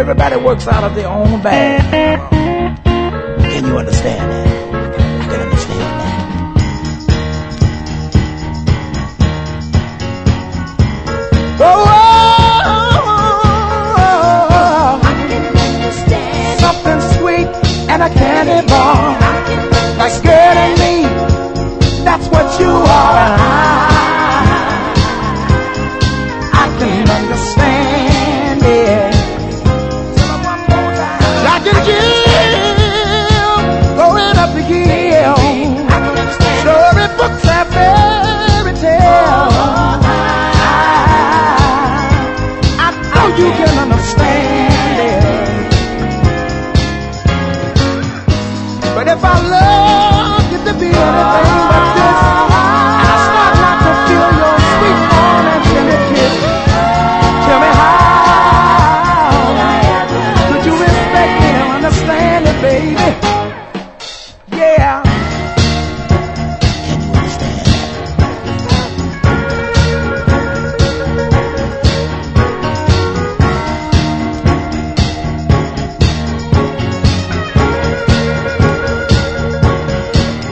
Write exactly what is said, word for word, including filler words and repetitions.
everybody works out of their own bag. Can you understand that? I can understand that. Oh, I can understand something sweet and a candy bar. Like girl and me, that's what you are. I can understand it. I can give going up the hill. Storybooks have fairy tales. I know you can understand it. But if I love you to be anything but this, I start not to feel your sweet warm and tender kiss. Tell me how could you respect me and understand it, baby?